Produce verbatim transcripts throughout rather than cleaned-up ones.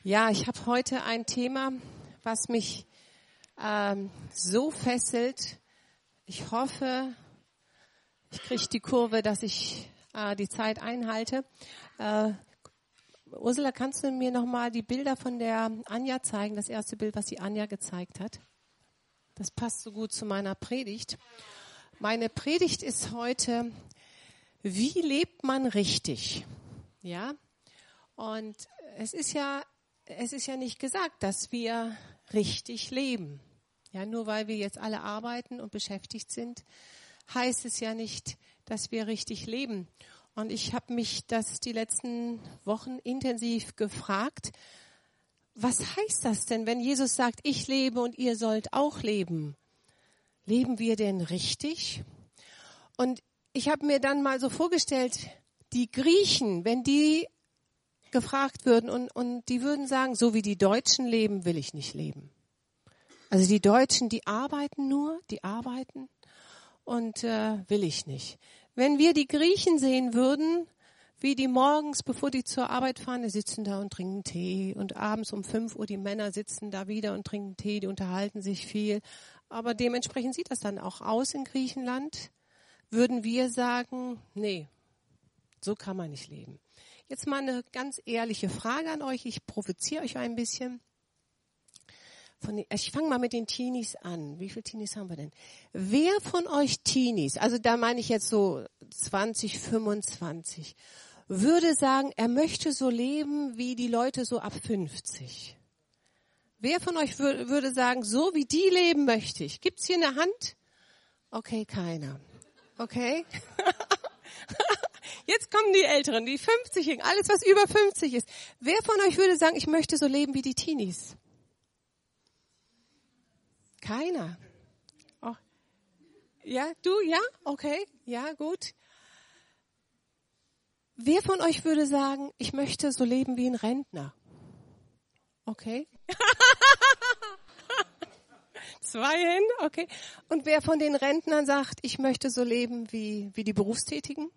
Ja, ich habe heute ein Thema, was mich ähm, so fesselt. Ich hoffe, ich kriege die Kurve, dass ich äh, die Zeit einhalte. Äh, Ursula, kannst du mir nochmal die Bilder von der Anja zeigen? Das erste Bild, was die Anja gezeigt hat. Das passt so gut zu meiner Predigt. Meine Predigt ist heute, wie lebt man richtig? Ja, und es ist ja, es ist ja nicht gesagt, dass wir richtig leben. Ja, nur weil wir jetzt alle arbeiten und beschäftigt sind, heißt es ja nicht, dass wir richtig leben. Und ich habe mich das die letzten Wochen intensiv gefragt, was heißt das denn, wenn Jesus sagt, ich lebe und ihr sollt auch leben? Leben wir denn richtig? Und ich habe mir dann mal so vorgestellt, die Griechen, wenn die gefragt würden und, und die würden sagen, so wie die Deutschen leben, will ich nicht leben. Also die Deutschen, die arbeiten nur, die arbeiten und äh, will ich nicht. Wenn wir die Griechen sehen würden, wie die morgens, bevor die zur Arbeit fahren, die sitzen da und trinken Tee und abends um fünf Uhr die Männer sitzen da wieder und trinken Tee, die unterhalten sich viel. Aber dementsprechend sieht das dann auch aus in Griechenland. Würden wir sagen, nee, so kann man nicht leben. Jetzt mal eine ganz ehrliche Frage an euch. Ich provoziere euch ein bisschen. Von den, ich fange mal mit den Teenies an. Wie viele Teenies haben wir denn? Wer von euch Teenies, also da meine ich jetzt so zwanzig, fünfundzwanzig, würde sagen, er möchte so leben wie die Leute so ab fünfzig? Wer von euch wür- würde sagen, so wie die leben möchte ich? Gibt's hier eine Hand? Okay, keiner. Okay. Jetzt kommen die Älteren, die fünfzigjährigen, alles was über fünfzig ist. Wer von euch würde sagen, ich möchte so leben wie die Teenies? Keiner. Oh. Ja, du, ja? Okay, ja, gut. Wer von euch würde sagen, ich möchte so leben wie ein Rentner? Okay. Zwei Hände, okay. Und wer von den Rentnern sagt, ich möchte so leben wie, wie die Berufstätigen?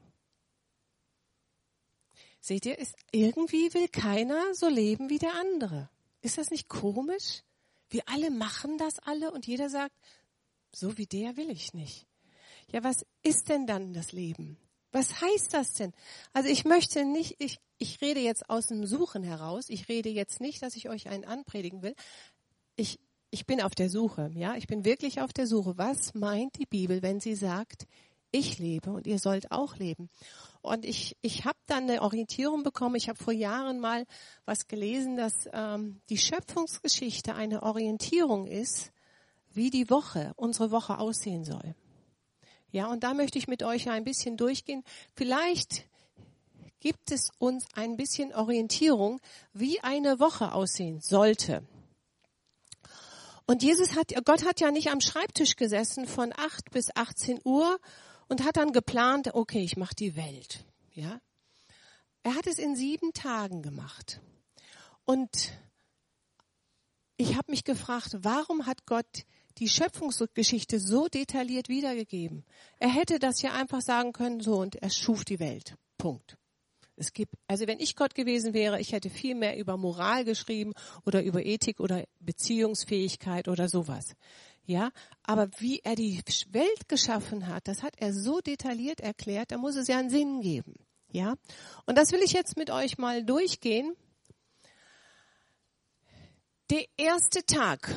Seht ihr, ist, irgendwie will keiner so leben wie der andere. Ist das nicht komisch? Wir alle machen das alle und jeder sagt, so wie der will ich nicht. Ja, was ist denn dann das Leben? Was heißt das denn? Also ich möchte nicht, ich, ich rede jetzt aus dem Suchen heraus. Ich rede jetzt nicht, dass ich euch einen anpredigen will. Ich, ich bin auf der Suche, ja. Ich bin wirklich auf der Suche. Was meint die Bibel, wenn sie sagt, ich lebe und ihr sollt auch leben? Und ich, ich habe dann eine Orientierung bekommen. Ich habe vor Jahren mal was gelesen, dass ähm, die Schöpfungsgeschichte eine Orientierung ist, wie die Woche, unsere Woche aussehen soll. Ja, und da möchte ich mit euch ein bisschen durchgehen. Vielleicht gibt es uns ein bisschen Orientierung, wie eine Woche aussehen sollte. Und Jesus hat, Gott hat ja nicht am Schreibtisch gesessen von acht bis achtzehn Uhr und hat dann geplant, okay, ich mache die Welt. Ja, er hat es in sieben Tagen gemacht. Und ich habe mich gefragt, warum hat Gott die Schöpfungsgeschichte so detailliert wiedergegeben? Er hätte das ja einfach sagen können, so, und er schuf die Welt. Punkt. Es gibt, also wenn ich Gott gewesen wäre, ich hätte viel mehr über Moral geschrieben oder über Ethik oder Beziehungsfähigkeit oder sowas. Ja, aber wie er die Welt geschaffen hat, das hat er so detailliert erklärt, da muss es ja einen Sinn geben. Ja, und das will ich jetzt mit euch mal durchgehen. Der erste Tag.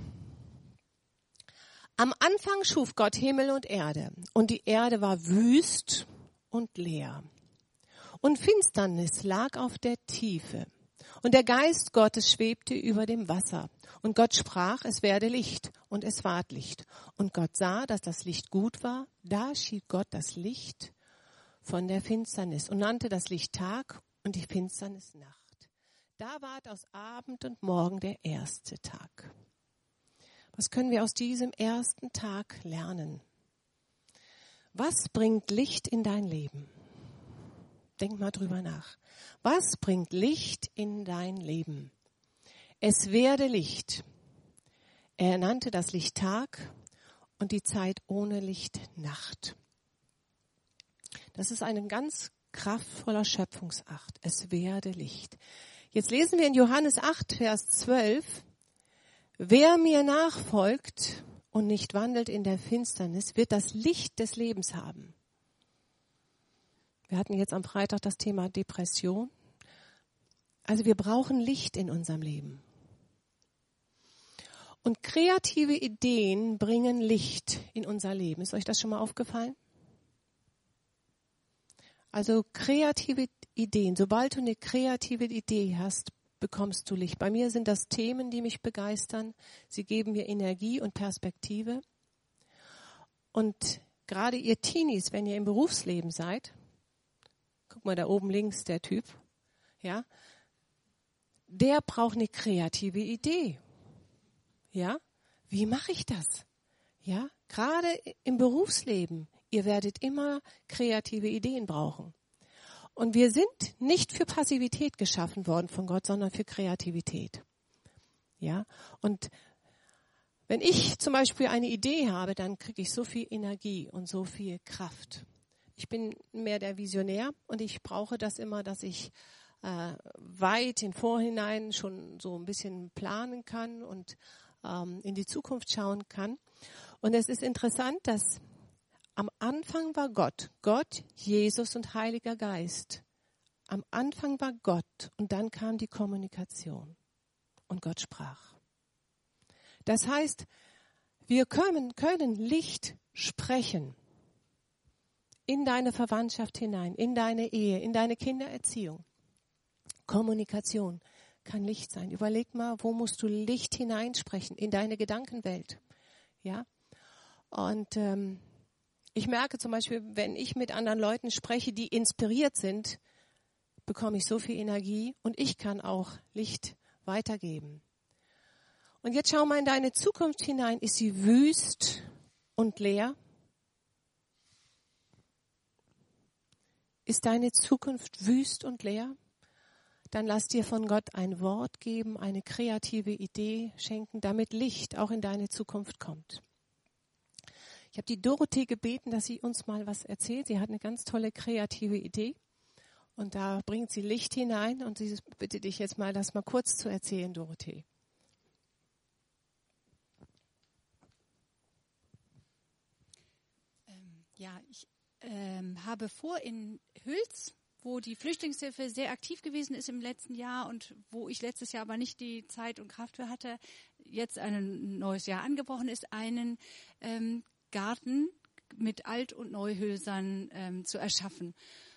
Am Anfang schuf Gott Himmel und Erde und die Erde war wüst und leer. Und Finsternis lag auf der Tiefe. Und der Geist Gottes schwebte über dem Wasser. Und Gott sprach, es werde Licht. Und es ward Licht. Und Gott sah, dass das Licht gut war. Da schied Gott das Licht von der Finsternis und nannte das Licht Tag und die Finsternis Nacht. Da ward aus Abend und Morgen der erste Tag. Was können wir aus diesem ersten Tag lernen? Was bringt Licht in dein Leben? Denk mal drüber nach. Was bringt Licht in dein Leben? Es werde Licht. Er nannte das Licht Tag und die Zeit ohne Licht Nacht. Das ist ein ganz kraftvoller Schöpfungsakt. Es werde Licht. Jetzt lesen wir in Johannes acht, Vers zwölf, wer mir nachfolgt und nicht wandelt in der Finsternis, wird das Licht des Lebens haben. Wir hatten jetzt am Freitag das Thema Depression. Also wir brauchen Licht in unserem Leben. Und kreative Ideen bringen Licht in unser Leben. Ist euch das schon mal aufgefallen? Also kreative Ideen. Sobald du eine kreative Idee hast, bekommst du Licht. Bei mir sind das Themen, die mich begeistern. Sie geben mir Energie und Perspektive. Und gerade ihr Teenies, wenn ihr im Berufsleben seid, guck mal da oben links, der Typ, ja, der braucht eine kreative Idee. Ja, wie mache ich das? Ja, gerade im Berufsleben, ihr werdet immer kreative Ideen brauchen. Und wir sind nicht für Passivität geschaffen worden von Gott, sondern für Kreativität. Ja, und wenn ich zum Beispiel eine Idee habe, dann kriege ich so viel Energie und so viel Kraft. Ich bin mehr der Visionär und ich brauche das immer, dass ich äh, weit im Vorhinein schon so ein bisschen planen kann und ähm, in die Zukunft schauen kann. Und es ist interessant, dass am Anfang war Gott, Gott, Jesus und Heiliger Geist. Am Anfang war Gott und dann kam die Kommunikation und Gott sprach. Das heißt, wir können, können Licht sprechen in deine Verwandtschaft hinein, in deine Ehe, in deine Kindererziehung. Kommunikation kann Licht sein. Überleg mal, wo musst du Licht hineinsprechen? In deine Gedankenwelt. Ja? Und ähm, ich merke zum Beispiel, wenn ich mit anderen Leuten spreche, die inspiriert sind, bekomme ich so viel Energie und ich kann auch Licht weitergeben. Und jetzt schau mal in deine Zukunft hinein. Ist sie wüst und leer? Ist deine Zukunft wüst und leer? Dann lass dir von Gott ein Wort geben, eine kreative Idee schenken, damit Licht auch in deine Zukunft kommt. Ich habe die Dorothee gebeten, dass sie uns mal was erzählt. Sie hat eine ganz tolle kreative Idee und da bringt sie Licht hinein und sie bitte dich jetzt mal, das mal kurz zu erzählen, Dorothee. Ähm, ja, ich ähm, habe vor in Hüls, wo die Flüchtlingshilfe sehr aktiv gewesen ist im letzten Jahr und wo ich letztes Jahr aber nicht die Zeit und Kraft für hatte, jetzt ein neues Jahr angebrochen ist, einen ähm, Garten mit Alt- und Neuhülsern ähm, zu erschaffen.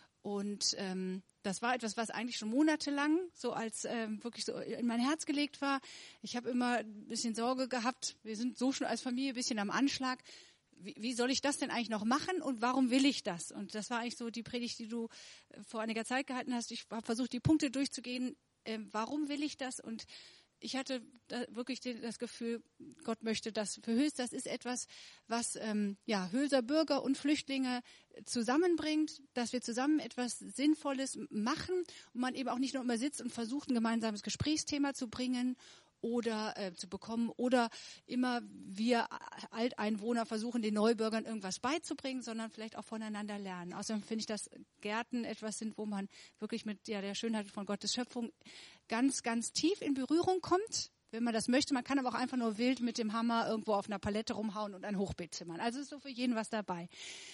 Und ähm, das war etwas, was eigentlich schon monatelang so als ähm, wirklich so in mein Herz gelegt war. Ich habe immer ein bisschen Sorge gehabt, wir sind so schon als Familie ein bisschen am Anschlag. Wie, wie soll ich das denn eigentlich noch machen und warum will ich das? Und das war eigentlich so die Predigt, die du vor einiger Zeit gehalten hast. Ich habe versucht, die Punkte durchzugehen. Äh, warum will ich das? Und ich hatte da wirklich das Gefühl, Gott möchte das für Hüls. Das ist etwas, was ähm, ja, Hülser Bürger und Flüchtlinge zusammenbringt, dass wir zusammen etwas Sinnvolles machen und man eben auch nicht nur immer sitzt und versucht, ein gemeinsames Gesprächsthema zu bringen oder äh, zu bekommen oder immer wir Alteinwohner versuchen, den Neubürgern irgendwas beizubringen, sondern vielleicht auch voneinander lernen. Außerdem finde ich, dass Gärten etwas sind, wo man wirklich mit ja, der Schönheit von Gottes Schöpfung ganz, ganz tief in Berührung kommt, wenn man das möchte. Man kann aber auch einfach nur wild mit dem Hammer irgendwo auf einer Palette rumhauen und ein Hochbeet zimmern. Also ist so für jeden was dabei.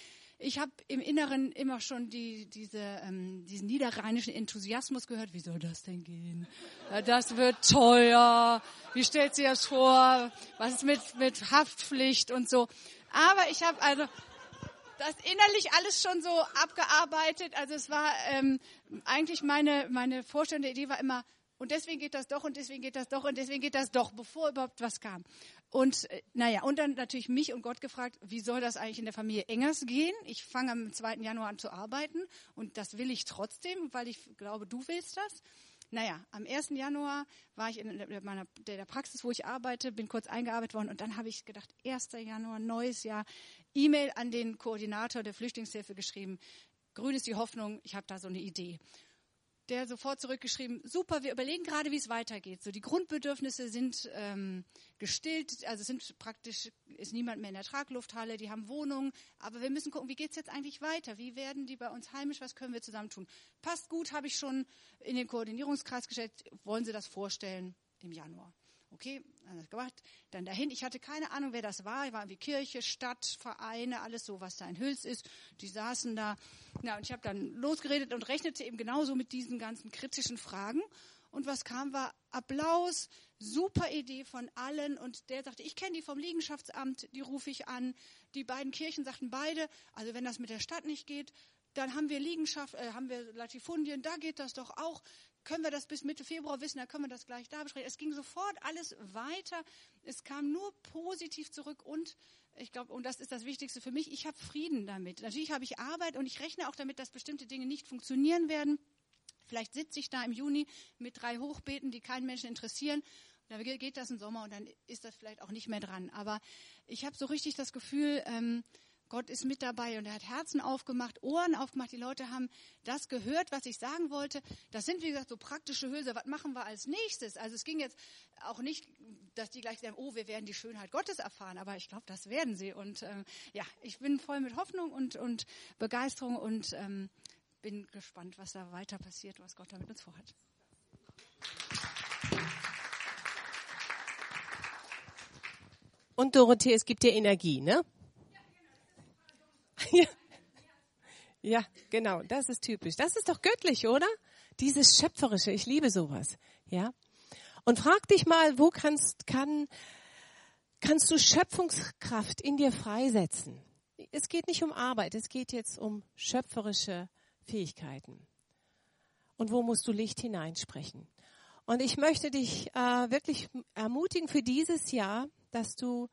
Ich habe im Inneren immer schon die, diese, ähm, diesen niederrheinischen Enthusiasmus gehört. Wie soll das denn gehen? Ja, das wird teuer. Wie stellt sie das vor? Was ist mit, mit Haftpflicht und so? Aber ich habe also das innerlich alles schon so abgearbeitet. Also es war ähm, eigentlich meine, meine Vorstellung, die Idee war immer, und deswegen geht das doch und deswegen geht das doch und deswegen geht das doch, bevor überhaupt was kam. Und äh, naja, und dann natürlich mich und Gott gefragt, wie soll das eigentlich in der Familie Engers gehen? Ich fange am zweiten Januar an zu arbeiten und das will ich trotzdem, weil ich glaube, du willst das. Naja, am ersten Januar war ich in meiner der, der Praxis, wo ich arbeite, bin kurz eingearbeitet worden und dann habe ich gedacht, erster Januar, neues Jahr, E-Mail an den Koordinator der Flüchtlingshilfe geschrieben, grün ist die Hoffnung, ich habe da so eine Idee. der sofort zurückgeschrieben, super, wir überlegen gerade, wie es weitergeht. So, die Grundbedürfnisse sind ähm, gestillt, also sind praktisch, ist niemand mehr in der Traglufthalle, die haben Wohnungen, aber wir müssen gucken, wie geht's jetzt eigentlich weiter? Wie werden die bei uns heimisch? Was können wir zusammen tun? Passt gut, habe ich schon in den Koordinierungskreis gestellt. Wollen Sie das vorstellen im Januar? Okay, dann das gemacht. Dann dahin. Ich hatte keine Ahnung, wer das war. Ich war wie Kirche, Stadt, Vereine, alles so, was da in Hüls ist. Die saßen da. Ja, und ich habe dann losgeredet und rechnete eben genauso mit diesen ganzen kritischen Fragen. Und was kam, war Applaus, super Idee von allen. Und der sagte, ich kenne die vom Liegenschaftsamt, die rufe ich an. Die beiden Kirchen sagten beide, also wenn das mit der Stadt nicht geht, dann haben wir Liegenschaft, äh, haben wir Latifundien, da geht das doch auch. Können wir das bis Mitte Februar wissen, dann können wir das gleich da besprechen. Es ging sofort alles weiter. Es kam nur positiv zurück und ich glaube, und das ist das Wichtigste für mich, ich habe Frieden damit. Natürlich habe ich Arbeit und ich rechne auch damit, dass bestimmte Dinge nicht funktionieren werden. Vielleicht sitze ich da im Juni mit drei Hochbeeten, die keinen Menschen interessieren. Dann geht das im Sommer und dann ist das vielleicht auch nicht mehr dran. Aber ich habe so richtig das Gefühl, ähm, Gott ist mit dabei und er hat Herzen aufgemacht, Ohren aufgemacht. Die Leute haben das gehört, was ich sagen wollte. Das sind, wie gesagt, so praktische Hülse. Was machen wir als nächstes? Also es ging jetzt auch nicht, dass die gleich sagen, oh, wir werden die Schönheit Gottes erfahren. Aber ich glaube, das werden sie. Und ähm, ja, ich bin voll mit Hoffnung und, und Begeisterung und ähm, bin gespannt, was da weiter passiert, was Gott da mit uns vorhat. Und Dorothee, es gibt dir Energie, ne? Ja. Ja, genau, das ist typisch. Das ist doch göttlich, oder? Dieses Schöpferische, ich liebe sowas. Ja. Und frag dich mal, wo kannst, kann, kannst du Schöpfungskraft in dir freisetzen? Es geht nicht um Arbeit, es geht jetzt um schöpferische Fähigkeiten. Und wo musst du Licht hineinsprechen? Und ich möchte dich äh, wirklich ermutigen für dieses Jahr, dass du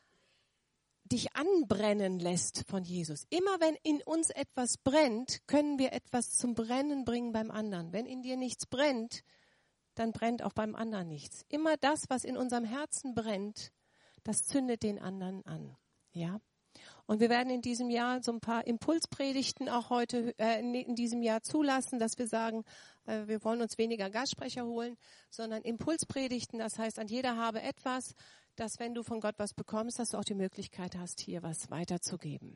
dich anbrennen lässt von Jesus. Immer wenn in uns etwas brennt, können wir etwas zum Brennen bringen beim anderen. Wenn in dir nichts brennt, dann brennt auch beim anderen nichts. Immer das, was in unserem Herzen brennt, das zündet den anderen an. Ja. Und wir werden in diesem Jahr so ein paar Impulspredigten auch heute äh, in diesem Jahr zulassen, dass wir sagen, äh, wir wollen uns weniger Gastsprecher holen, sondern Impulspredigten. Das heißt, an jeder habe etwas, dass wenn du von Gott was bekommst, dass du auch die Möglichkeit hast, hier was weiterzugeben.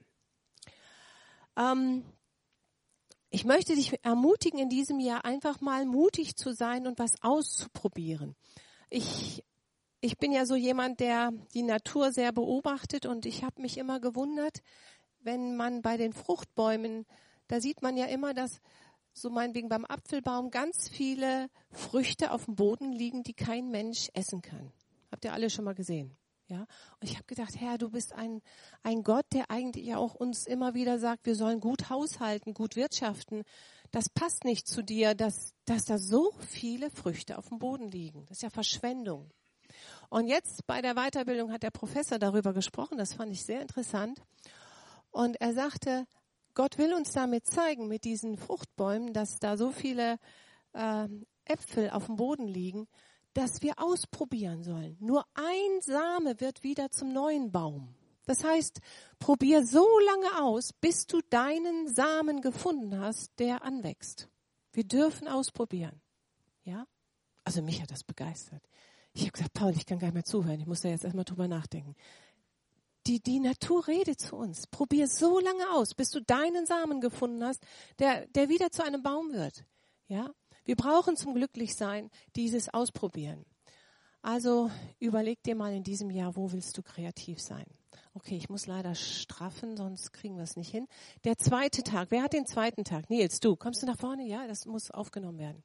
Ähm, ich möchte dich ermutigen, in diesem Jahr einfach mal mutig zu sein und was auszuprobieren. Ich, ich bin ja so jemand, der die Natur sehr beobachtet und ich habe mich immer gewundert, wenn man bei den Fruchtbäumen, da sieht man ja immer, dass so meinetwegen beim Apfelbaum ganz viele Früchte auf dem Boden liegen, die kein Mensch essen kann. Habt ihr alle schon mal gesehen? Ja? Und ich habe gedacht, Herr, du bist ein, ein Gott, der eigentlich ja auch uns immer wieder sagt, wir sollen gut haushalten, gut wirtschaften. Das passt nicht zu dir, dass, dass da so viele Früchte auf dem Boden liegen. Das ist ja Verschwendung. Und jetzt bei der Weiterbildung hat der Professor darüber gesprochen, das fand ich sehr interessant. Und er sagte, Gott will uns damit zeigen, mit diesen Fruchtbäumen, dass da so viele äh, Äpfel auf dem Boden liegen, dass wir ausprobieren sollen. Nur ein Same wird wieder zum neuen Baum. Das heißt, probier so lange aus, bis du deinen Samen gefunden hast, der anwächst. Wir dürfen ausprobieren. Ja? Also mich hat das begeistert. Ich habe gesagt, Paul, ich kann gar nicht mehr zuhören. Ich muss da jetzt erstmal drüber nachdenken. Die, die Natur redet zu uns. Probier so lange aus, bis du deinen Samen gefunden hast, der, der wieder zu einem Baum wird. Ja? Wir brauchen zum Glücklichsein dieses Ausprobieren. Also überleg dir mal in diesem Jahr, wo willst du kreativ sein? Okay, ich muss leider straffen, sonst kriegen wir es nicht hin. Der zweite Tag, wer hat den zweiten Tag? Nils, du, kommst du nach vorne? Ja, das muss aufgenommen werden.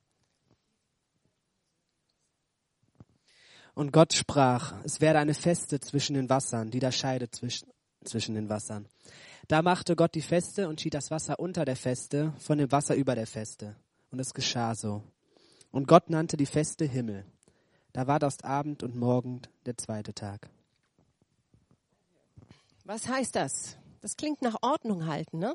Und Gott sprach, es werde eine Feste zwischen den Wassern, die da scheidet zwischen, zwischen den Wassern. Da machte Gott die Feste und schied das Wasser unter der Feste von dem Wasser über der Feste. Und es geschah so. Und Gott nannte die Feste Himmel. Da war das Abend und Morgen der zweite Tag. Was heißt das? Das klingt nach Ordnung halten, ne?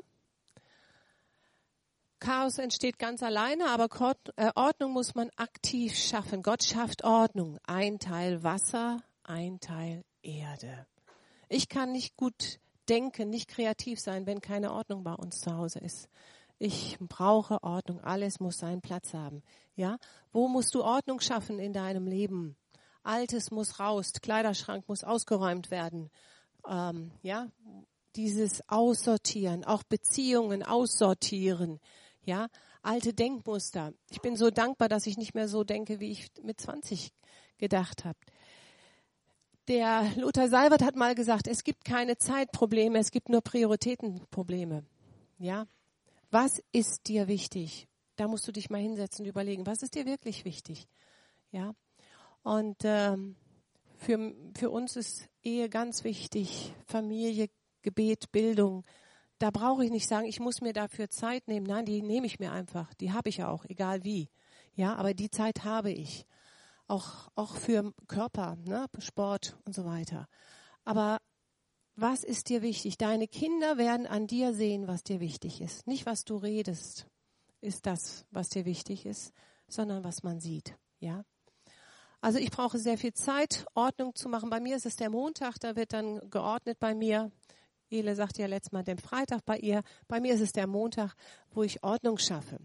Chaos entsteht ganz alleine, aber Ordnung muss man aktiv schaffen. Gott schafft Ordnung. Ein Teil Wasser, ein Teil Erde. Ich kann nicht gut denken, nicht kreativ sein, wenn keine Ordnung bei uns zu Hause ist. Ich brauche Ordnung. Alles muss seinen Platz haben. Ja? Wo musst du Ordnung schaffen in deinem Leben? Altes muss raus. Kleiderschrank muss ausgeräumt werden. Ähm, ja? Dieses Aussortieren, auch Beziehungen aussortieren. Ja? Alte Denkmuster. Ich bin so dankbar, dass ich nicht mehr so denke, wie ich mit zwanzig gedacht habe. Der Lothar Seiwert hat mal gesagt, es gibt keine Zeitprobleme, es gibt nur Prioritätenprobleme. Ja? Was ist dir wichtig? Da musst du dich mal hinsetzen und überlegen, was ist dir wirklich wichtig? Ja? Und ähm, für, für uns ist Ehe ganz wichtig, Familie, Gebet, Bildung. Da brauche ich nicht sagen, ich muss mir dafür Zeit nehmen. Nein, die nehme ich mir einfach. Die habe ich ja auch, egal wie. Ja, aber die Zeit habe ich. Auch, auch für Körper, ne, Sport und so weiter. Aber was ist dir wichtig? Deine Kinder werden an dir sehen, was dir wichtig ist. Nicht, was du redest, ist das, was dir wichtig ist, sondern was man sieht. Ja. Also ich brauche sehr viel Zeit, Ordnung zu machen. Bei mir ist es der Montag, da wird dann geordnet bei mir. Ele sagte ja letztes Mal den Freitag bei ihr. Bei mir ist es der Montag, wo ich Ordnung schaffe.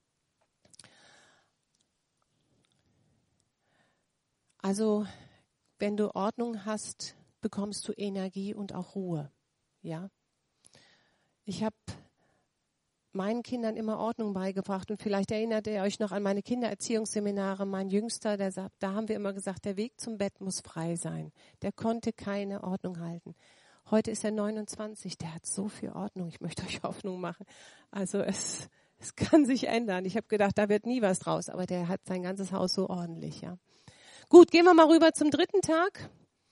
Also, wenn du Ordnung hast, bekommst du Energie und auch Ruhe. Ja? Ich habe meinen Kindern immer Ordnung beigebracht und vielleicht erinnert ihr euch noch an meine Kindererziehungsseminare. Mein Jüngster, der sagt, da haben wir immer gesagt, der Weg zum Bett muss frei sein. Der konnte keine Ordnung halten. Heute ist er neunundzwanzig, der hat so viel Ordnung. Ich möchte euch Hoffnung machen. Also es, es kann sich ändern. Ich habe gedacht, da wird nie was draus, aber der hat sein ganzes Haus so ordentlich. Ja. Gut, gehen wir mal rüber zum dritten Tag.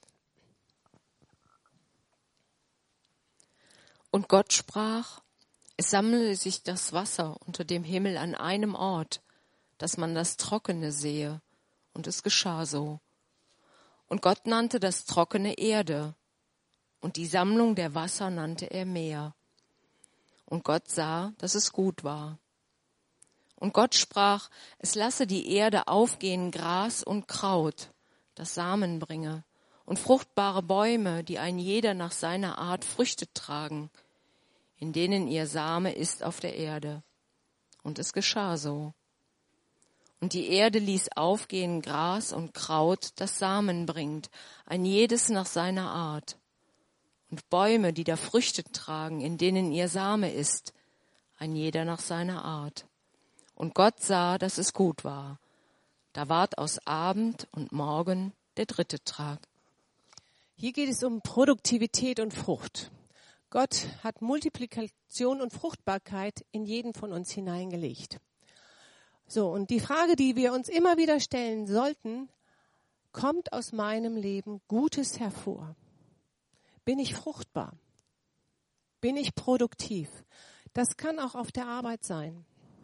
Und Gott sprach, es sammle sich das Wasser unter dem Himmel an einem Ort, dass man das Trockene sehe. Und es geschah so. Und Gott nannte das Trockene Erde. Und die Sammlung der Wasser nannte er Meer. Und Gott sah, dass es gut war. Und Gott sprach, es lasse die Erde aufgehen Gras und Kraut, das Samen bringe, und fruchtbare Bäume, die ein jeder nach seiner Art Früchte tragen, in denen ihr Same ist auf der Erde. Und es geschah so. Und die Erde ließ aufgehen Gras und Kraut, das Samen bringt, ein jedes nach seiner Art. Und Bäume, die da Früchte tragen, in denen ihr Same ist, ein jeder nach seiner Art. Und Gott sah, dass es gut war. Da ward aus Abend und Morgen der dritte Tag. Hier geht es um Produktivität und Frucht. Gott hat Multiplikation und Fruchtbarkeit in jeden von uns hineingelegt. So, und die Frage, die wir uns immer wieder stellen sollten, kommt aus meinem Leben Gutes hervor? Bin ich fruchtbar? Bin ich produktiv? Das kann auch auf der Arbeit sein.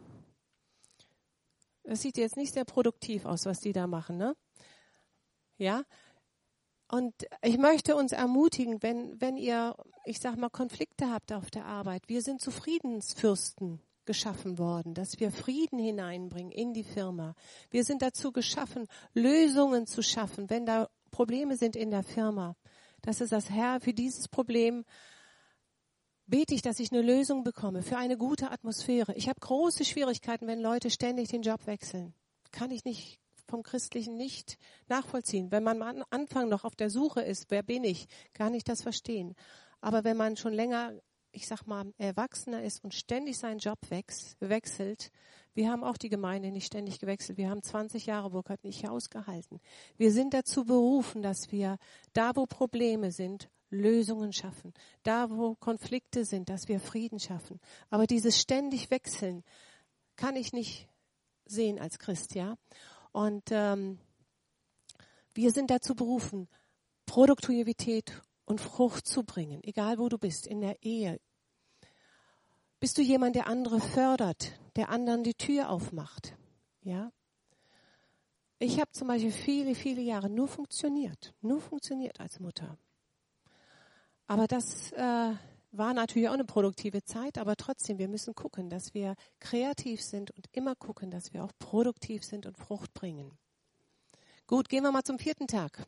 Das sieht jetzt nicht sehr produktiv aus, was die da machen, ne? Ja? Und ich möchte uns ermutigen, wenn, wenn ihr, ich sag mal, Konflikte habt auf der Arbeit. Wir sind zu Friedensfürsten geschaffen worden, dass wir Frieden hineinbringen in die Firma. Wir sind dazu geschaffen, Lösungen zu schaffen, wenn da Probleme sind in der Firma. Das ist das Herr, für dieses Problem bete ich, dass ich eine Lösung bekomme, für eine gute Atmosphäre. Ich habe große Schwierigkeiten, wenn Leute ständig den Job wechseln. Kann ich nicht vom Christlichen nicht nachvollziehen. Wenn man am Anfang noch auf der Suche ist, wer bin ich, kann ich das verstehen. Aber wenn man schon länger, ich sag mal, erwachsener ist und ständig seinen Job wechselt, wir haben auch die Gemeinde nicht ständig gewechselt. Wir haben zwanzig Jahre Burkhard nicht ausgehalten. Wir sind dazu berufen, dass wir da, wo Probleme sind, Lösungen schaffen. Da, wo Konflikte sind, dass wir Frieden schaffen. Aber dieses ständig Wechseln kann ich nicht sehen als Christ, ja. Und ähm, wir sind dazu berufen, Produktivität und Frucht zu bringen, egal wo du bist, in der Ehe. Bist du jemand, der andere fördert, der anderen die Tür aufmacht? Ja. Ich habe zum Beispiel viele, viele Jahre nur funktioniert, nur funktioniert als Mutter. Aber das äh, war natürlich auch eine produktive Zeit, aber trotzdem, wir müssen gucken, dass wir kreativ sind und immer gucken, dass wir auch produktiv sind und Frucht bringen. Gut, gehen wir mal zum vierten Tag.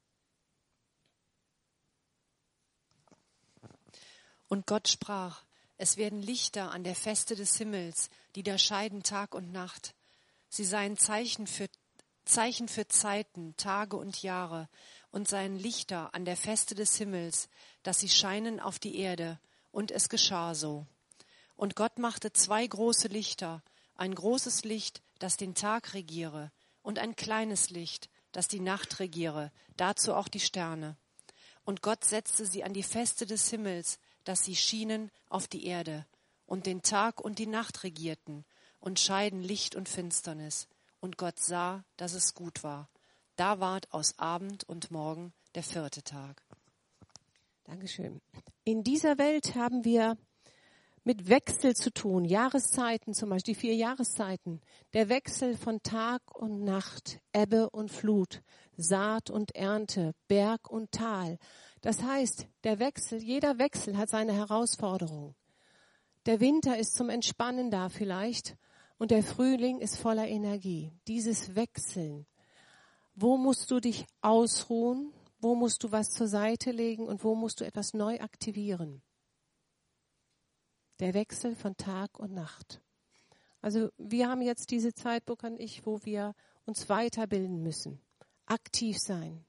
Und Gott sprach, Es werden Lichter an der Feste des Himmels, die da scheiden Tag und Nacht. Sie seien Zeichen für, Zeichen für Zeiten, Tage und Jahre und seien Lichter an der Feste des Himmels, dass sie scheinen auf die Erde. Und es geschah so. Und Gott machte zwei große Lichter, ein großes Licht, das den Tag regiere, und ein kleines Licht, das die Nacht regiere, dazu auch die Sterne. Und Gott setzte sie an die Feste des Himmels, dass sie schienen auf die Erde, und den Tag und die Nacht regierten, und scheiden Licht und Finsternis. Und Gott sah, dass es gut war. Da ward aus Abend und Morgen der vierte Tag. Dankeschön. In dieser Welt haben wir mit Wechsel zu tun, Jahreszeiten zum Beispiel, die vier Jahreszeiten, der Wechsel von Tag und Nacht, Ebbe und Flut, Saat und Ernte, Berg und Tal. Das heißt, der Wechsel, jeder Wechsel hat seine Herausforderung. Der Winter ist zum Entspannen da vielleicht und der Frühling ist voller Energie. Dieses Wechseln, wo musst du dich ausruhen, wo musst du was zur Seite legen und wo musst du etwas neu aktivieren? Der Wechsel von Tag und Nacht. Also wir haben jetzt diese Zeit, Burkhard und ich, wo wir uns weiterbilden müssen, aktiv sein.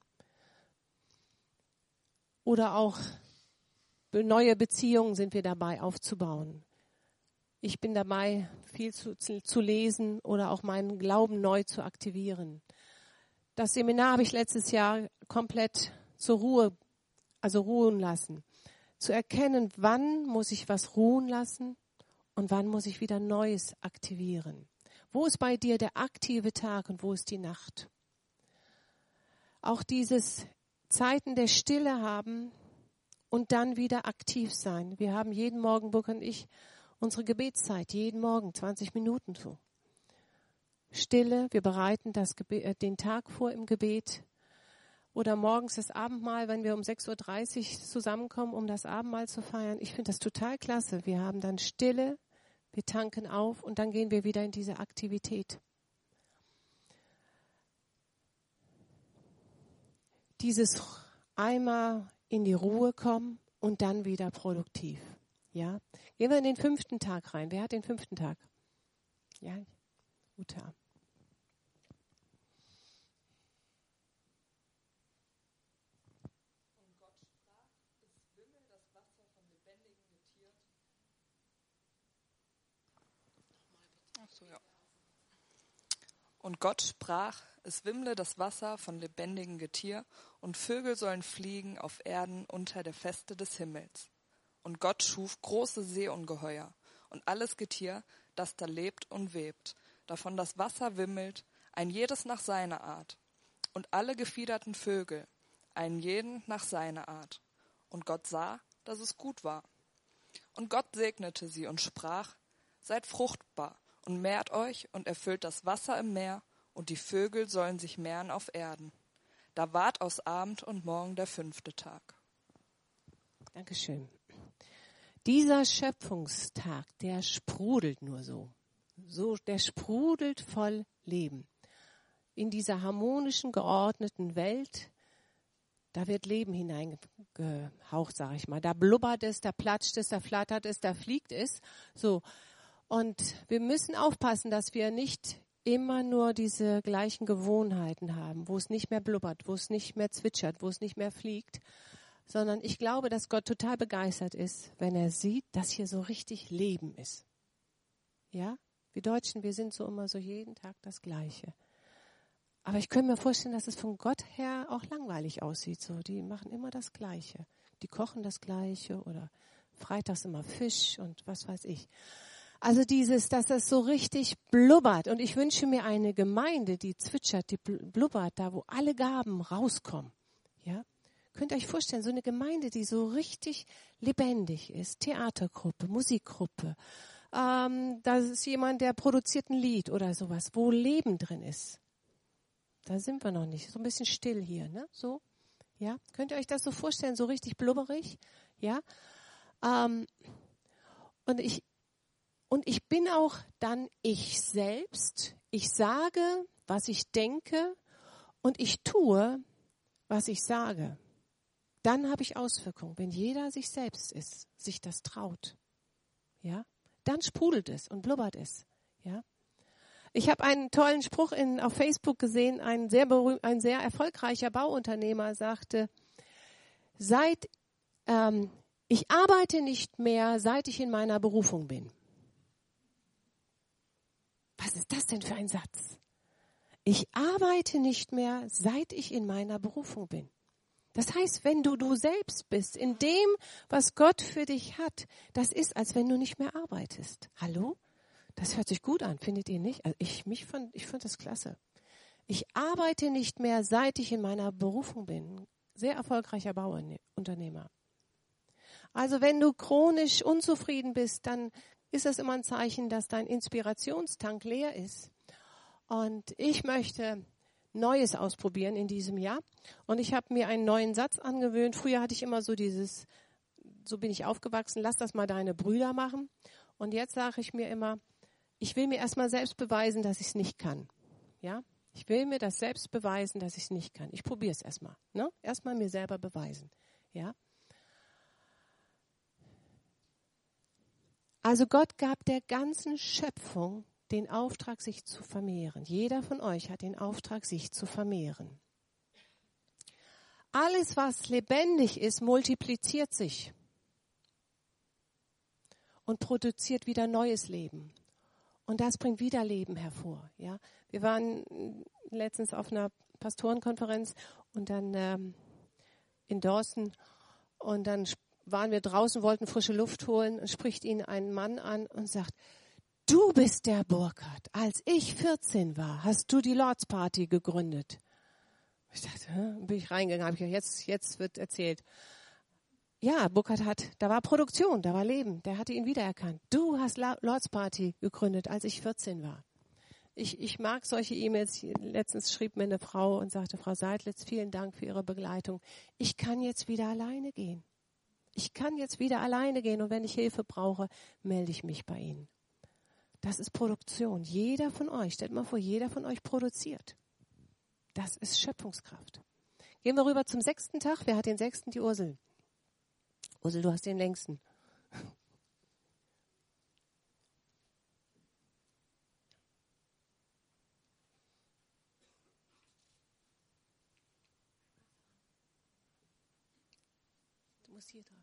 Oder auch neue Beziehungen sind wir dabei aufzubauen. Ich bin dabei, viel zu, zu lesen oder auch meinen Glauben neu zu aktivieren. Das Seminar habe ich letztes Jahr komplett zur Ruhe, also ruhen lassen. Zu erkennen, wann muss ich was ruhen lassen und wann muss ich wieder Neues aktivieren. Wo ist bei dir der aktive Tag und wo ist die Nacht? Auch dieses Zeiten der Stille haben und dann wieder aktiv sein. Wir haben jeden Morgen, Burkhard und ich, unsere Gebetszeit, jeden Morgen zwanzig Minuten so. Stille, wir bereiten das Gebe- den Tag vor im Gebet. Oder morgens das Abendmahl, wenn wir um sechs Uhr dreißig zusammenkommen, um das Abendmahl zu feiern. Ich finde das total klasse. Wir haben dann Stille, wir tanken auf und dann gehen wir wieder in diese Aktivität. Dieses einmal in die Ruhe kommen und dann wieder produktiv. Ja? Gehen wir in den fünften Tag rein. Wer hat den fünften Tag? Ja, Uta. Und Gott sprach, es wimmle das Wasser von lebendigem Getier und Vögel sollen fliegen auf Erden unter der Feste des Himmels. Und Gott schuf große Seeungeheuer und alles Getier, das da lebt und webt, davon das Wasser wimmelt, ein jedes nach seiner Art. Und alle gefiederten Vögel, einen jeden nach seiner Art. Und Gott sah, dass es gut war. Und Gott segnete sie und sprach, seid fruchtbar und mehrt euch und erfüllt das Wasser im Meer, und die Vögel sollen sich mehren auf Erden. Da ward aus Abend und Morgen der fünfte Tag. Dankeschön. Dieser Schöpfungstag, der sprudelt nur so. so. Der sprudelt voll Leben. In dieser harmonischen, geordneten Welt, da wird Leben hineingehaucht, sage ich mal. Da blubbert es, da platscht es, da flattert es, da fliegt es. So. Und wir müssen aufpassen, dass wir nicht immer nur diese gleichen Gewohnheiten haben, wo es nicht mehr blubbert, wo es nicht mehr zwitschert, wo es nicht mehr fliegt, sondern ich glaube, dass Gott total begeistert ist, wenn er sieht, dass hier so richtig Leben ist. Ja, wir Deutschen, wir sind so immer so jeden Tag das Gleiche. Aber ich könnte mir vorstellen, dass es von Gott her auch langweilig aussieht. So, die machen immer das Gleiche. Die kochen das Gleiche oder freitags immer Fisch und was weiß ich. Also dieses, dass das so richtig blubbert. Und ich wünsche mir eine Gemeinde, die zwitschert, die blubbert, da wo alle Gaben rauskommen. Ja? Könnt ihr euch vorstellen, so eine Gemeinde, die so richtig lebendig ist. Theatergruppe, Musikgruppe. Ähm, da ist jemand, der produziert ein Lied oder sowas, wo Leben drin ist. Da sind wir noch nicht. So ein bisschen still hier, ne? So. Ja? Könnt ihr euch das so vorstellen, so richtig blubberig? Ja? Ähm, und ich, Und ich bin auch dann ich selbst. Ich sage, was ich denke und ich tue, was ich sage. Dann habe ich Auswirkungen, wenn jeder sich selbst ist, sich das traut. ja, dann sprudelt es und blubbert es, ja. Ich habe einen tollen Spruch in, auf Facebook gesehen, ein sehr berühmt, ein sehr erfolgreicher Bauunternehmer sagte, seit, ähm, ich arbeite nicht mehr, seit ich in meiner Berufung bin. Was ist das denn für ein Satz? Ich arbeite nicht mehr, seit ich in meiner Berufung bin. Das heißt, wenn du du selbst bist, in dem, was Gott für dich hat, das ist, als wenn du nicht mehr arbeitest. Hallo? Das hört sich gut an, findet ihr nicht? Also ich mich fand, ich fand das klasse. Ich arbeite nicht mehr, seit ich in meiner Berufung bin. Sehr erfolgreicher Bauunternehmer. Also wenn du chronisch unzufrieden bist, dann ist das immer ein Zeichen, dass dein Inspirationstank leer ist. Und ich möchte Neues ausprobieren in diesem Jahr. Und ich habe mir einen neuen Satz angewöhnt. Früher hatte ich immer so dieses, so bin ich aufgewachsen, lass das mal deine Brüder machen. Und jetzt sage ich mir immer, ich will mir erstmal selbst beweisen, dass ich es nicht kann. Ja? Ich will mir das selbst beweisen, dass ich es nicht kann. Ich probiere es erstmal. Ne? Erstmal mir selber beweisen. Ja? Also Gott gab der ganzen Schöpfung den Auftrag, sich zu vermehren. Jeder von euch hat den Auftrag, sich zu vermehren. Alles, was lebendig ist, multipliziert sich und produziert wieder neues Leben. Und das bringt wieder Leben hervor. Ja? Wir waren letztens auf einer Pastorenkonferenz und dann ähm, in Dawson und dann waren wir draußen, wollten frische Luft holen und spricht ihn ein Mann an und sagt, du bist der Burkhard. Als ich vierzehn war, hast du die Lords Party gegründet. Ich dachte, hä? Bin ich reingegangen, habe ich gedacht, jetzt, jetzt wird erzählt. Ja, Burkhard hat, da war Produktion, da war Leben, der hatte ihn wiedererkannt. Du hast Lords Party gegründet, als ich vierzehn war. Ich, ich mag solche E-Mails. Letztens schrieb mir eine Frau und sagte, Frau Seidlitz, vielen Dank für Ihre Begleitung. Ich kann jetzt wieder alleine gehen. Ich kann jetzt wieder alleine gehen und wenn ich Hilfe brauche, melde ich mich bei Ihnen. Das ist Produktion. Jeder von euch, stellt mal vor, jeder von euch produziert. Das ist Schöpfungskraft. Gehen wir rüber zum sechsten Tag. Wer hat den sechsten? Die Ursel. Ursel, du hast den längsten. Du musst hier drauf.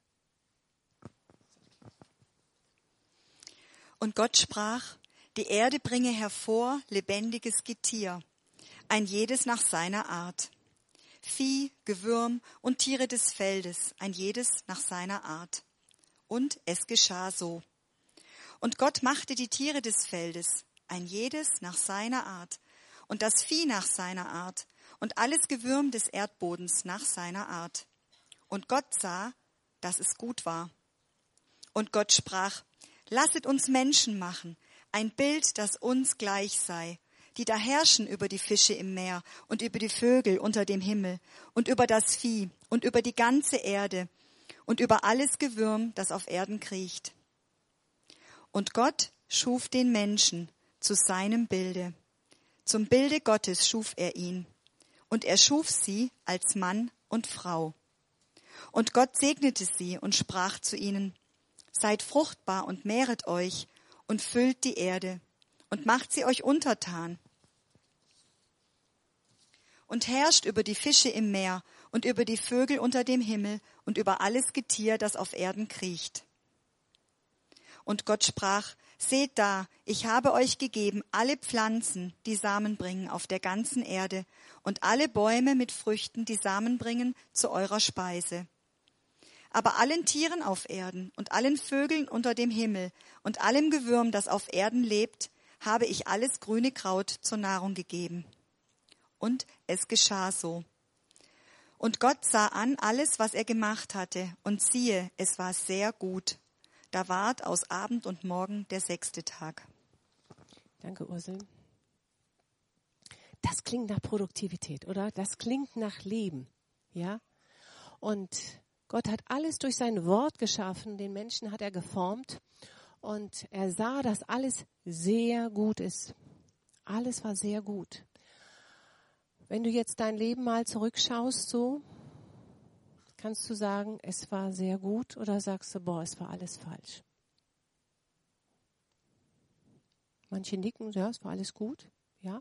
Und Gott sprach, die Erde bringe hervor lebendiges Getier, ein jedes nach seiner Art. Vieh, Gewürm und Tiere des Feldes, ein jedes nach seiner Art. Und es geschah so. Und Gott machte die Tiere des Feldes, ein jedes nach seiner Art, und das Vieh nach seiner Art, und alles Gewürm des Erdbodens nach seiner Art. Und Gott sah, dass es gut war. Und Gott sprach, lasset uns Menschen machen, ein Bild, das uns gleich sei, die da herrschen über die Fische im Meer und über die Vögel unter dem Himmel und über das Vieh und über die ganze Erde und über alles Gewürm, das auf Erden kriecht. Und Gott schuf den Menschen zu seinem Bilde. Zum Bilde Gottes schuf er ihn. Und er schuf sie als Mann und Frau. Und Gott segnete sie und sprach zu ihnen, seid fruchtbar und mehret euch und füllt die Erde und macht sie euch untertan. Und herrscht über die Fische im Meer und über die Vögel unter dem Himmel und über alles Getier, das auf Erden kriecht. Und Gott sprach, seht da, ich habe euch gegeben alle Pflanzen, die Samen bringen auf der ganzen Erde und alle Bäume mit Früchten, die Samen bringen, zu eurer Speise. Aber allen Tieren auf Erden und allen Vögeln unter dem Himmel und allem Gewürm, das auf Erden lebt, habe ich alles grüne Kraut zur Nahrung gegeben. Und es geschah so. Und Gott sah an alles, was er gemacht hatte, und siehe, es war sehr gut. Da ward aus Abend und Morgen der sechste Tag. Danke, Ursel. Das klingt nach Produktivität, oder? Das klingt nach Leben, ja? Und Gott hat alles durch sein Wort geschaffen, den Menschen hat er geformt und er sah, dass alles sehr gut ist. Alles war sehr gut. Wenn du jetzt dein Leben mal zurückschaust, so, kannst du sagen, es war sehr gut oder sagst du, boah, es war alles falsch? Manche nicken, ja, es war alles gut. Ja.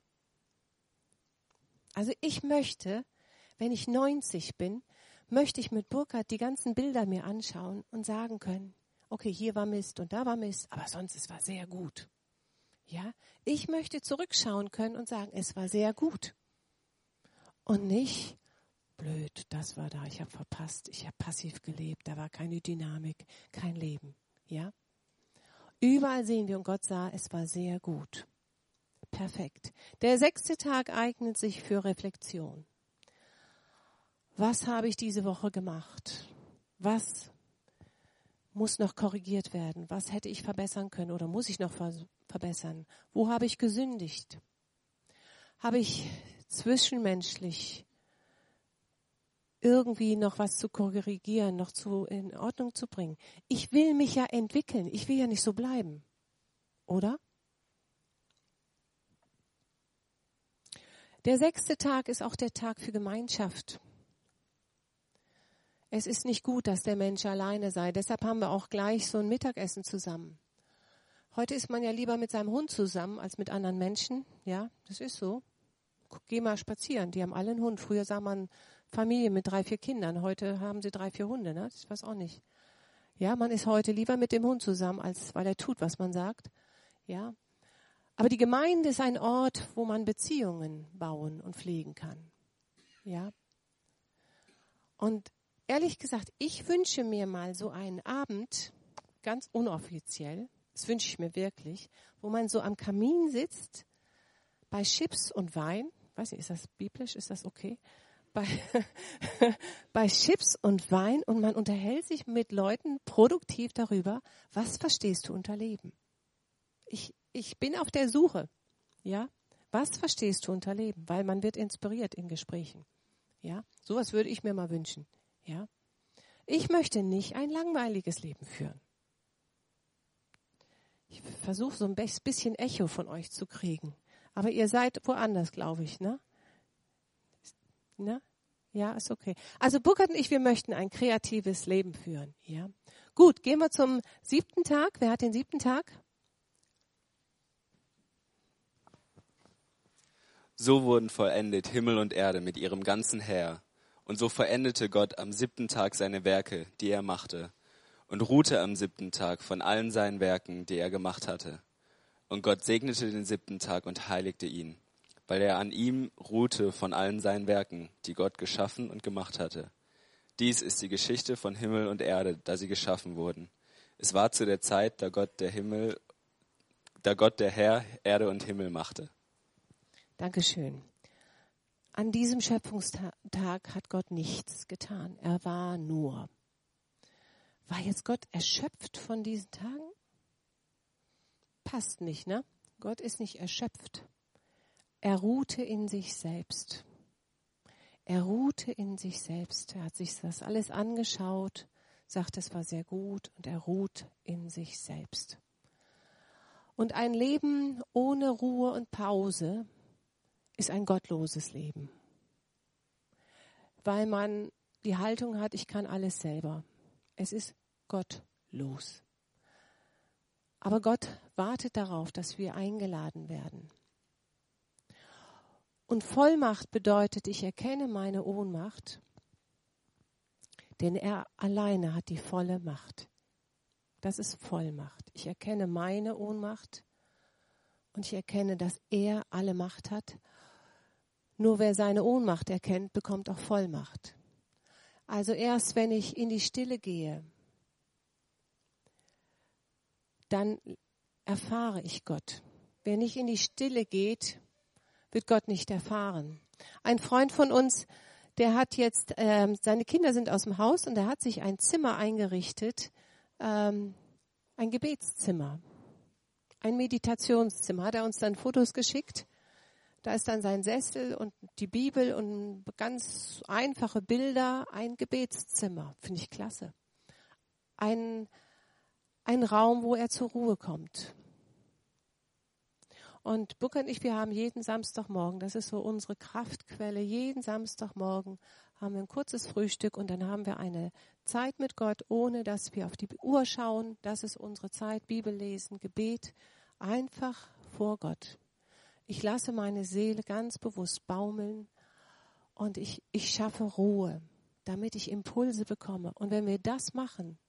Also ich möchte, wenn ich neunzig bin, möchte ich mit Burkhard die ganzen Bilder mir anschauen und sagen können, okay, hier war Mist und da war Mist, aber sonst, es war sehr gut. Ja, ich möchte zurückschauen können und sagen, es war sehr gut. Und nicht, blöd, das war da, ich habe verpasst, ich habe passiv gelebt, da war keine Dynamik, kein Leben. Ja, überall sehen wir und Gott sah, es war sehr gut. Perfekt. Der sechste Tag eignet sich für Reflexion. Was habe ich diese Woche gemacht? Was muss noch korrigiert werden? Was hätte ich verbessern können oder muss ich noch verbessern? Wo habe ich gesündigt? Habe ich zwischenmenschlich irgendwie noch was zu korrigieren, noch zu in Ordnung zu bringen? Ich will mich ja entwickeln. Ich will ja nicht so bleiben. Oder? Der sechste Tag ist auch der Tag für Gemeinschaft. Es ist nicht gut, dass der Mensch alleine sei. Deshalb haben wir auch gleich so ein Mittagessen zusammen. Heute ist man ja lieber mit seinem Hund zusammen als mit anderen Menschen. Ja, das ist so. Geh mal spazieren. Die haben alle einen Hund. Früher sah man Familie mit drei, vier Kindern. Heute haben sie drei, vier Hunde. Ne? Ich weiß auch nicht. Ja, man ist heute lieber mit dem Hund zusammen, als weil er tut, was man sagt. Ja. Aber die Gemeinde ist ein Ort, wo man Beziehungen bauen und pflegen kann. Ja. Und ehrlich gesagt, ich wünsche mir mal so einen Abend, ganz unoffiziell, das wünsche ich mir wirklich, wo man so am Kamin sitzt, bei Chips und Wein, weiß nicht, ist das biblisch, ist das okay? Bei, bei Chips und Wein und man unterhält sich mit Leuten produktiv darüber, was verstehst du unter Leben? Ich, ich bin auf der Suche, ja, was verstehst du unter Leben? Weil man wird inspiriert in Gesprächen, ja, sowas würde ich mir mal wünschen. Ja, ich möchte nicht ein langweiliges Leben führen. Ich versuche so ein bisschen Echo von euch zu kriegen. Aber ihr seid woanders, glaube ich, ne? Ne? Ja, ist okay. Also Burkhard und ich, wir möchten ein kreatives Leben führen. Ja. Gut, gehen wir zum siebten Tag. Wer hat den siebten Tag? So wurden vollendet Himmel und Erde mit ihrem ganzen Heer. Und so vollendete Gott am siebten Tag seine Werke, die er machte, und ruhte am siebten Tag von allen seinen Werken, die er gemacht hatte. Und Gott segnete den siebten Tag und heiligte ihn, weil er an ihm ruhte von allen seinen Werken, die Gott geschaffen und gemacht hatte. Dies ist die Geschichte von Himmel und Erde, da sie geschaffen wurden. Es war zu der Zeit, da Gott der Himmel, da Gott der Herr Erde und Himmel machte. Dankeschön. An diesem Schöpfungstag hat Gott nichts getan. Er war nur. War jetzt Gott erschöpft von diesen Tagen? Passt nicht, ne? Gott ist nicht erschöpft. Er ruhte in sich selbst. Er ruhte in sich selbst. Er hat sich das alles angeschaut, sagt, es war sehr gut und er ruht in sich selbst. Und ein Leben ohne Ruhe und Pause ist ein gottloses Leben, weil man die Haltung hat, ich kann alles selber. Es ist gottlos. Aber Gott wartet darauf, dass wir eingeladen werden. Und Vollmacht bedeutet, ich erkenne meine Ohnmacht, denn er alleine hat die volle Macht. Das ist Vollmacht. Ich erkenne meine Ohnmacht und ich erkenne, dass er alle Macht hat. Nur wer seine Ohnmacht erkennt, bekommt auch Vollmacht. Also erst wenn ich in die Stille gehe, dann erfahre ich Gott. Wer nicht in die Stille geht, wird Gott nicht erfahren. Ein Freund von uns, der hat jetzt, ähm, seine Kinder sind aus dem Haus und er hat sich ein Zimmer eingerichtet, ähm, ein Gebetszimmer, ein Meditationszimmer. Hat er uns dann Fotos geschickt. Da ist dann sein Sessel und die Bibel und ganz einfache Bilder, ein Gebetszimmer. Finde ich klasse. Ein, ein Raum, wo er zur Ruhe kommt. Und Burkhard und ich, wir haben jeden Samstagmorgen, das ist so unsere Kraftquelle, jeden Samstagmorgen haben wir ein kurzes Frühstück und dann haben wir eine Zeit mit Gott, ohne dass wir auf die Uhr schauen. Das ist unsere Zeit, Bibel lesen, Gebet, einfach vor Gott. Ich lasse meine Seele ganz bewusst baumeln und ich, ich schaffe Ruhe, damit ich Impulse bekomme. Und wenn wir das machen,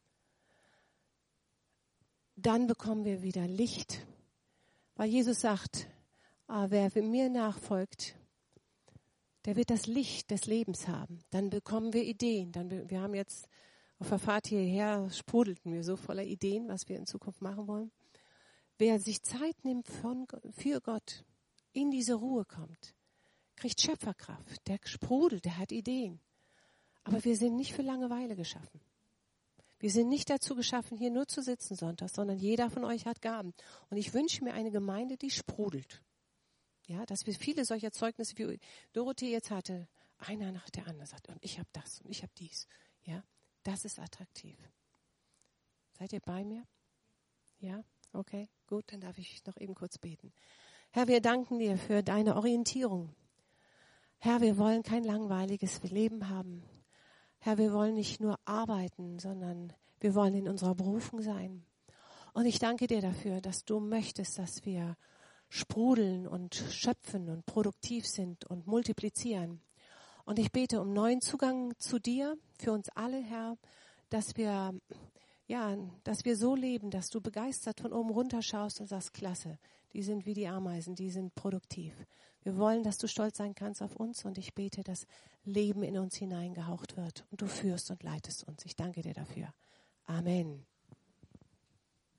dann bekommen wir wieder Licht. Weil Jesus sagt, ah, wer mir nachfolgt, der wird das Licht des Lebens haben. Dann bekommen wir Ideen. Dann, wir haben jetzt auf der Fahrt hierher, sprudelten wir so voller Ideen, was wir in Zukunft machen wollen. Wer sich Zeit nimmt von, für Gott, in diese Ruhe kommt, kriegt Schöpferkraft. Der sprudelt, der hat Ideen. Aber wir sind nicht für Langeweile geschaffen. Wir sind nicht dazu geschaffen, hier nur zu sitzen sonntags, sondern jeder von euch hat Gaben. Und ich wünsche mir eine Gemeinde, die sprudelt. Ja, dass wir viele solcher Zeugnisse, wie Dorothee jetzt hatte, einer nach der anderen sagt, und ich habe das und ich habe dies. Ja, das ist attraktiv. Seid ihr bei mir? Ja, okay, gut, dann darf ich noch eben kurz beten. Herr, wir danken dir für deine Orientierung. Herr, wir wollen kein langweiliges Leben haben. Herr, wir wollen nicht nur arbeiten, sondern wir wollen in unserer Berufung sein. Und ich danke dir dafür, dass du möchtest, dass wir sprudeln und schöpfen und produktiv sind und multiplizieren. Und ich bete um neuen Zugang zu dir, für uns alle, Herr, dass wir, ja, dass wir so leben, dass du begeistert von oben runter schaust und sagst, klasse, die sind wie die Ameisen, die sind produktiv. Wir wollen, dass du stolz sein kannst auf uns und ich bete, dass Leben in uns hineingehaucht wird und du führst und leitest uns. Ich danke dir dafür. Amen.